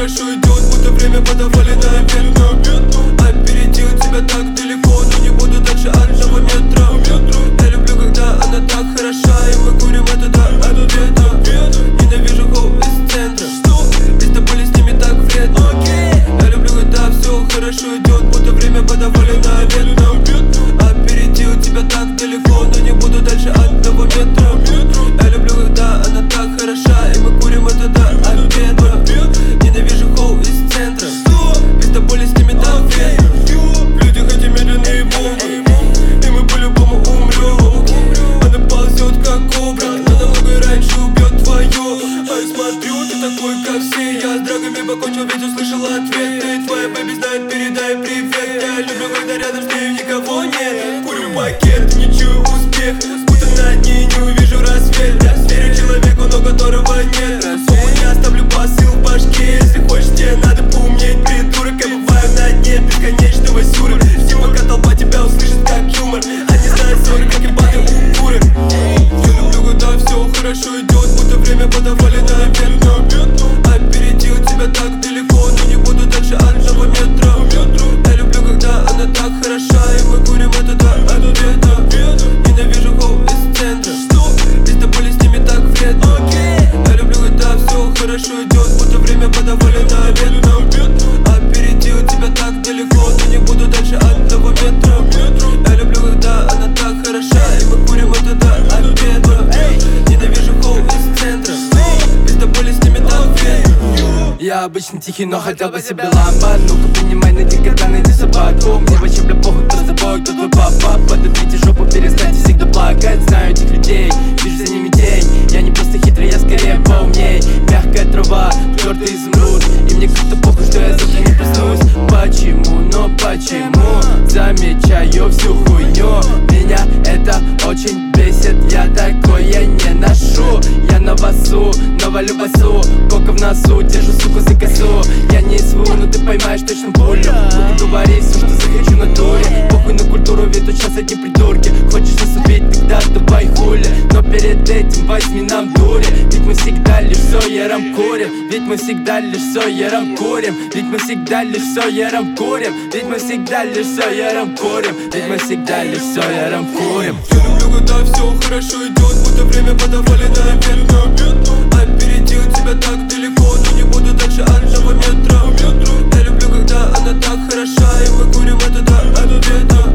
хорошо идет, будто время подавали на обед. Опередил тебя так далеко, но не буду дальше одного метра. Я люблю, когда она так хороша, и мы курим это до обеда. Ненавижу хоу из центра, без тобой с ними так вредно. Я люблю, когда все хорошо идет, будто время подавали на обед. Опередил тебя так далеко, но не буду дальше одного метра. Я люблю, когда она так хороша, и мы курим это до обеда. Ненавижу хоу из центра, без тобой с ними так вредно. Люди хотят медленные бомбы, и мы по-любому умрем. Она ползет как кобра, но намного раньше убьет твое. А я смотрю, ты такой как все. Я с драгами покончил, ведь услышал ответ. Ты твоя бэби знает, передай привет. Я люблю, когда рядом с ней никого нет. Курю пакет, не чую успех, будто над ней не увижу рассвет. Я верю человеку, но которого нет. Я оставлю посыл в башке. Если хочешь, тебе надо поумнеть, придурок. Я бываю на дне бесконечного сюра. Жди, пока толпа тебя услышит как юмор. Они знают ссоры, как ебаные укуры. Я люблю, когда все хорошо идет, будто время подавали на обед. Опередил тебя так далеко, но не буду дальше одного метра. Я люблю, когда она так хороша, и мы курим это до обеда. Ненавижу хоу из центра, без тобой с ними так вредно. Я люблю, когда все хорошо идет, будто время подавали на обед. Опередил тебя так далеко, но не буду дальше одного метра. Я люблю, когда она так хороша, и мы курим это до обеда. Ненавижу хоу из центра, без тобой с ними так вредно. Я обычно тихий, но хотел бы себе ламбо. Ну-ка принимай, найди кота, найди собаку. Мне вообще бля похуй, кто за тобой, кто твой папа. Подотрите жопу, перестаньте всегда плакать. Знаю этих людей, вижу за ними тень. Я не просто хитрый, я скорее поумней. Мягкая трава, твердый изумруд. И мне как-то похуй, что я завтра не проснусь. Почему, но почему замечаю всю хуйню? Меня это очень бесит, я такое не ношу. Я на басу, навалю басу, кока в носу, держу суку за косу. Я не СВУ, но ты поймаешь точно пулю. Буду говорить все, что захочу на туре. Похуй на культуру, ведь тут сейчас одни придурки. Хочешь нас убить, тогда давай хули. Но перед этим возьми нам дури. Ведь мы всегда лишь сойером курим. Ведь мы всегда лишь сойером курим. Ведь мы всегда лишь сойером курим. Ведь мы всегда лишь сойером курим. Ведь мы всегда лишь сойером курим. Я люблю, когда все хорошо идет, будто время подавали на обед. Опередил тебя так далеко, но не буду дальше одного метра. Я люблю, когда она так хороша, и мы курим это до обеда.